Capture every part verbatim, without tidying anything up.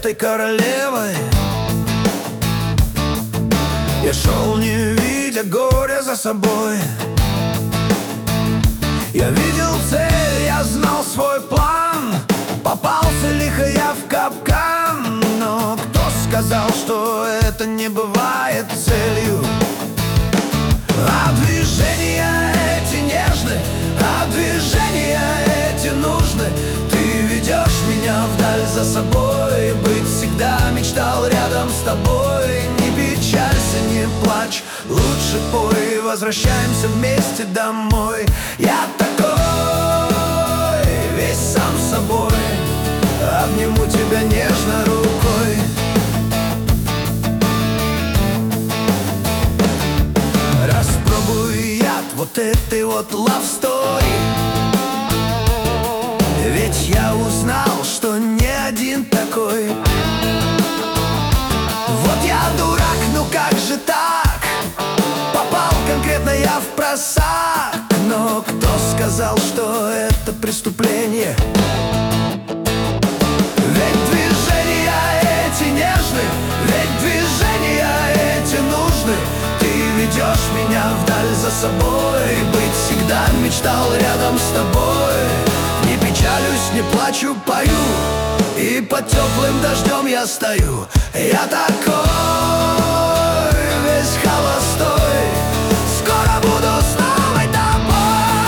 этой королевой. Я шел, не видя горя за собой. Я видел цель, я знал свой план. Попался лихо я в капкан. Но кто сказал, что это не бывает целью? А движения эти нежны, а движения эти нужны. Ты ведешь меня вдаль за собой. Быть всегда мечтал рядом с тобой. Не печалься, не плачь, лучше пой. Возвращаемся вместе домой. Я такой, весь сам собой. Обниму тебя нежно рукой. Распробуй яд вот этой вот love story. Ведь я узнал, что не один такой. Вот я дурак, ну как же так? Попал конкретно я в просак. Но кто сказал, что это преступление? Ведь движения эти нежны, ведь движения эти нужны. Ты ведешь меня вдаль за собой. Быть всегда мечтал рядом с тобой. Не печалюсь, не плачу, пою. И под теплым дождем я стою. Я такой, весь холостой. Скоро буду с новой тобой.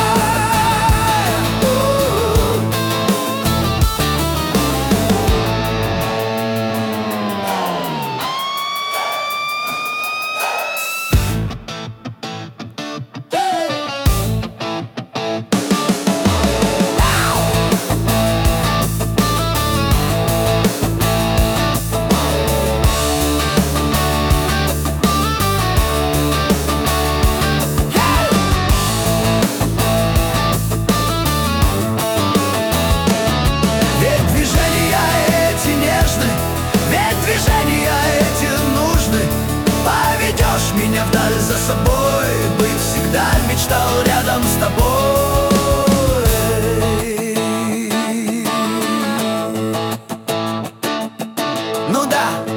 Меня вдаль за собой. Быть всегда мечтал рядом с тобой. Ну да.